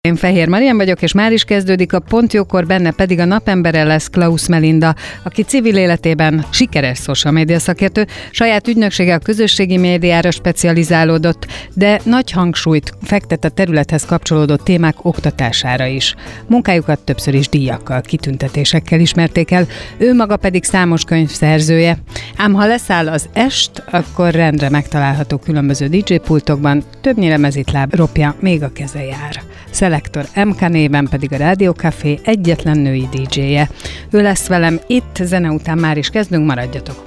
Én Fehér Marian vagyok, és már is kezdődik a Pont Jókor, benne pedig a napembere lesz Klaus Melinda, aki civil életében sikeres social media szakértő, saját ügynöksége a közösségi médiára specializálódott, de nagy hangsúlyt fektet a területhez kapcsolódó témák oktatására is. Munkájukat többször is díjakkal, kitüntetésekkel ismerték el, ő maga pedig számos könyv szerzője. Ám ha leszáll az est, akkor rendre megtalálható különböző DJ pultokban, többnyire mezitláb ropja még a keze jár. Szelektor MK néven pedig a Rádió Café egyetlen női DJ-je. Ő lesz velem itt, zene után már is kezdünk, maradjatok